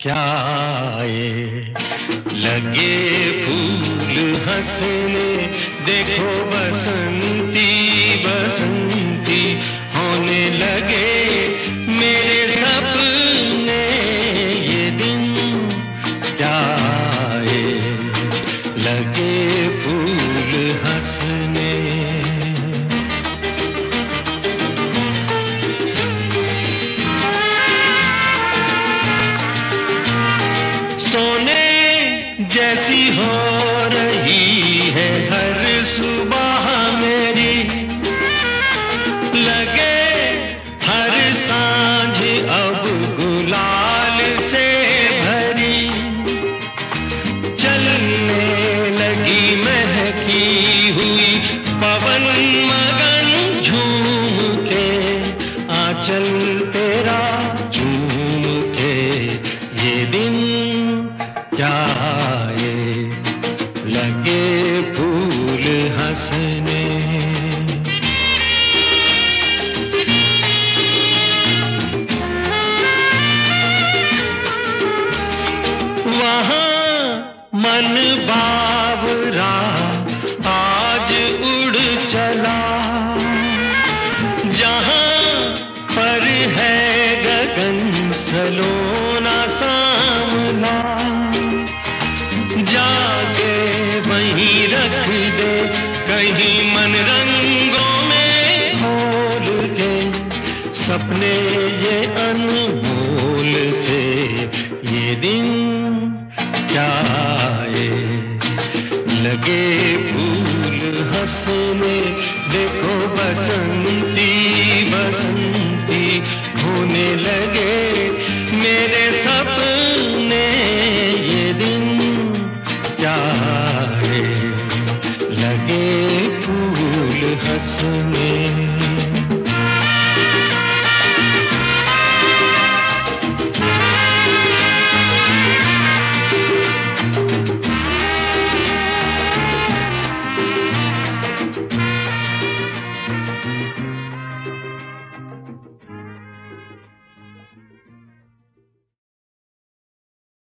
क्या आए लगे फूल हंसने, देखो बसंती बसंती होने लगे मेरे सपने। ये दिन क्या आए लगे फूल हंसने। सोने जैसी हो रही है हर सुबह मेरी, लगे हर सांझ अब गुलाल से भरी। चलने लगी महकी हुई पवन मगन झूम के, आंचल तेरा झूम के। ये दिन क्या आए लगे फूल हंसने। वहाँ मन बावरा आज उड़ चला, जहाँ पर है गगन सलोना सांवला। जाके वहीं रख दे कहीं मन रंगों में खोल के, सपने ये अनमोल से। ये दिन क्या आए लगे फूल हंसने, देखो बसंती बसंती होने लगे